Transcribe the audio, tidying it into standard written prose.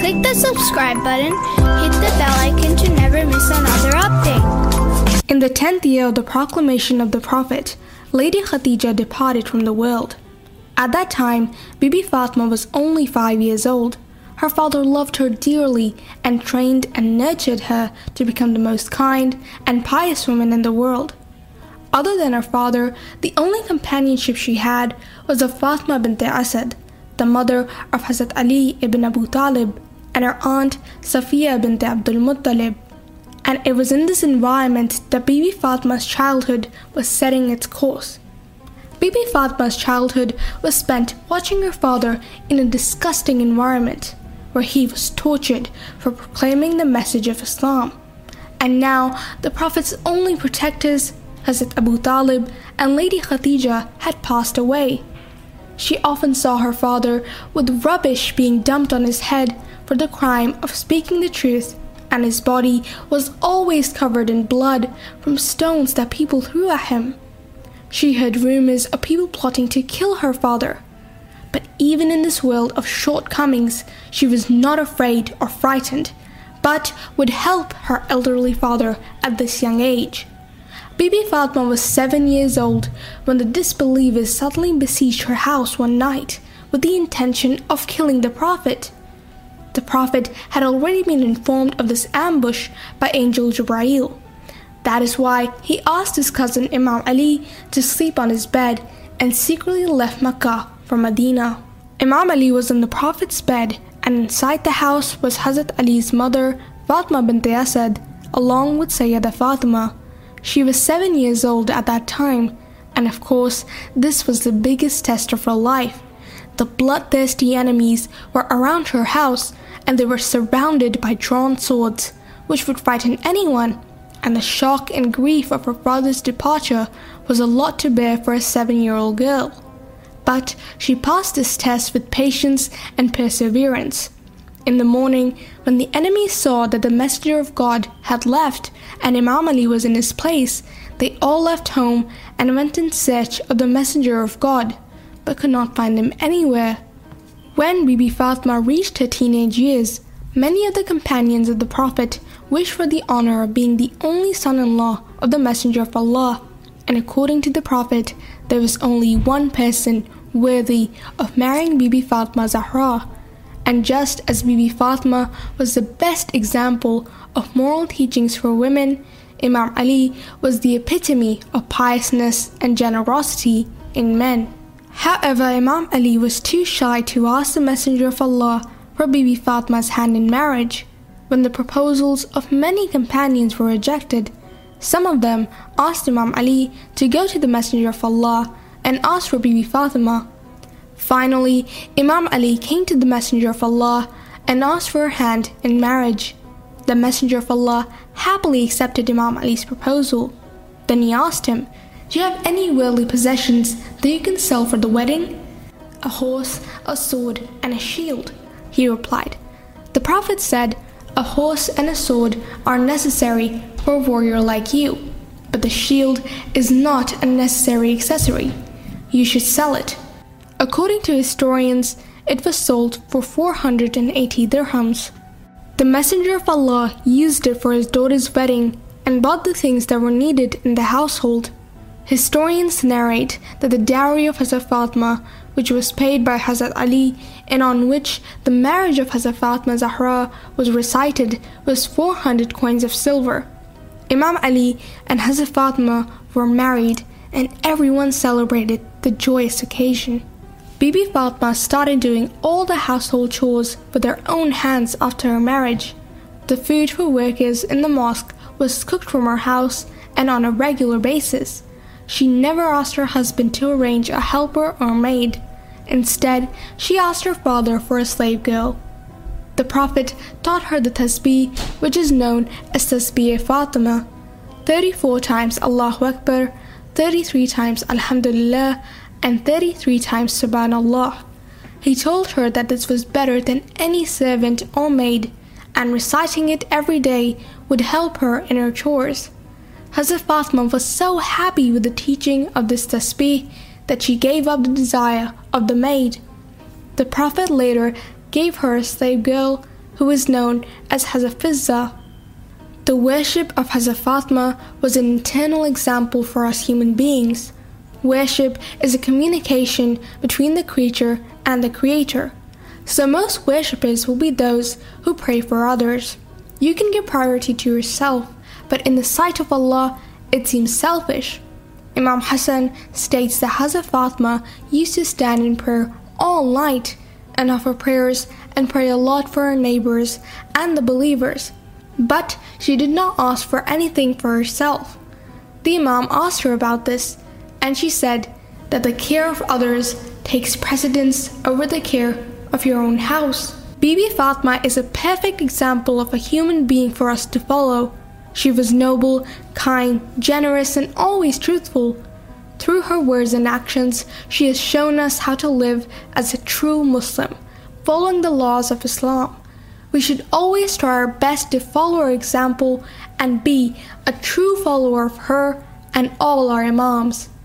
Click the subscribe button, hit the bell icon to never miss another update. In the 10th year of the proclamation of the Prophet, Lady Khadija departed from the world. At that time, Bibi Fatima was only 5 years old. Her father loved her dearly and trained and nurtured her to become the most kind and pious woman in the world. Other than her father, the only companionship she had was of Fatima bint Asad, the mother of Hazrat Ali ibn Abu Talib, and her aunt Safiya bint Abdul Muttalib. And it was in this environment that Bibi Fatima's childhood was setting its course. Bibi Fatima's childhood was spent watching her father in a disgusting environment, where he was tortured for proclaiming the message of Islam. And now the Prophet's only protectors, Hazrat Abu Talib and Lady Khadija, had passed away. She often saw her father with rubbish being dumped on his head for the crime of speaking the truth, and his body was always covered in blood from stones that people threw at him. She heard rumors of people plotting to kill her father. But even in this world of shortcomings, she was not afraid or frightened, but would help her elderly father at this young age. Bibi Fatima was 7 years old when the disbelievers suddenly besieged her house one night with the intention of killing the Prophet. The Prophet had already been informed of this ambush by Angel Jibreel. That is why he asked his cousin Imam Ali to sleep on his bed and secretly left Makkah for Medina. Imam Ali was in the Prophet's bed, and inside the house was Hazrat Ali's mother, Fatima bint Asad, along with Sayyidah Fatima. She was 7 years old at that time, and of course, this was the biggest test of her life. The bloodthirsty enemies were around her house, and they were surrounded by drawn swords, which would frighten anyone, and the shock and grief of her father's departure was a lot to bear for a 7-year-old girl. But she passed this test with patience and perseverance. In the morning, when the enemies saw that the messenger of God had left and Imam Ali was in his place, they all left home and went in search of the messenger of God, but could not find him anywhere. When Bibi Fatima reached her teenage years, many of the companions of the Prophet wished for the honor of being the only son-in-law of the Messenger of Allah, and according to the Prophet, there was only one person worthy of marrying Bibi Fatima Zahra. And just as Bibi Fatima was the best example of moral teachings for women, Imam Ali was the epitome of piousness and generosity in men. However, Imam Ali was too shy to ask the Messenger of Allah for Bibi Fatima's hand in marriage. When the proposals of many companions were rejected, some of them asked Imam Ali to go to the Messenger of Allah and ask for Bibi Fatima. Finally, Imam Ali came to the Messenger of Allah and asked for her hand in marriage. The Messenger of Allah happily accepted Imam Ali's proposal. Then he asked him, "Do you have any worldly possessions that you can sell for the wedding?" "A horse, a sword, and a shield," he replied. The Prophet said, "A horse and a sword are necessary for a warrior like you, but the shield is not a necessary accessory. You should sell it." According to historians, it was sold for 480 dirhams. The Messenger of Allah used it for his daughter's wedding and bought the things that were needed in the household. Historians narrate that the dowry of Hazrat Fatima, which was paid by Hazrat Ali and on which the marriage of Hazrat Fatima Zahra was recited, was 400 coins of silver. Imam Ali and Hazrat Fatima were married, and everyone celebrated the joyous occasion. Bibi Fatima started doing all the household chores with her own hands after her marriage. The food for workers in the mosque was cooked from her house and on a regular basis. She never asked her husband to arrange a helper or maid. Instead, she asked her father for a slave girl. The Prophet taught her the tasbih, which is known as Tasbih Fatima, 34 times Allahu Akbar, 33 times Alhamdulillah, and 33 times Subhanallah. He told her that this was better than any servant or maid, and reciting it every day would help her in her chores. Hazrat Fatima was so happy with the teaching of this tasbih that she gave up the desire of the maid. The Prophet later gave her a slave girl who is known as Hazafizza. The worship of Hazrat Fatima was an internal example for us human beings. Worship is a communication between the creature and the Creator. So most worshippers will be those who pray for others. You can give priority to yourself, but in the sight of Allah, it seems selfish. Imam Hassan states that Hazrat Fatima used to stand in prayer all night and offer prayers and pray a lot for her neighbors and the believers. But she did not ask for anything for herself. The Imam asked her about this, and she said that the care of others takes precedence over the care of your own house. Bibi Fatima is a perfect example of a human being for us to follow. She was noble, kind, generous, and always truthful. Through her words and actions, she has shown us how to live as a true Muslim, following the laws of Islam. We should always try our best to follow her example and be a true follower of her and all our Imams.